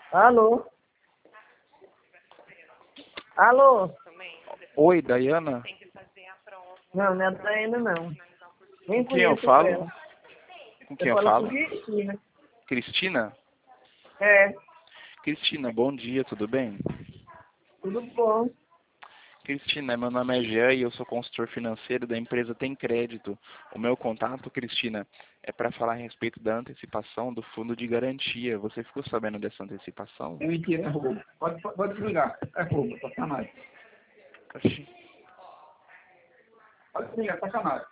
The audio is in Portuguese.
Alô? Alô? Oi, Dayana? Não, não é a Daiana, não. Nem Com quem eu conheço falo? ela. Com quem eu falo falo? com Cristina. Cristina? É, Cristina, bom dia, tudo bem? tudo bom. Cristina, meu nome é Jean e eu sou consultor financeiro da empresa Tem Crédito. O meu contato, Cristina, é para falar a respeito da antecipação do fundo de garantia. Você ficou sabendo dessa antecipação? É mentira, é roubo. Pode desligar. É roubo, sacanagem. Oxi. Pode desligar, sacanagem.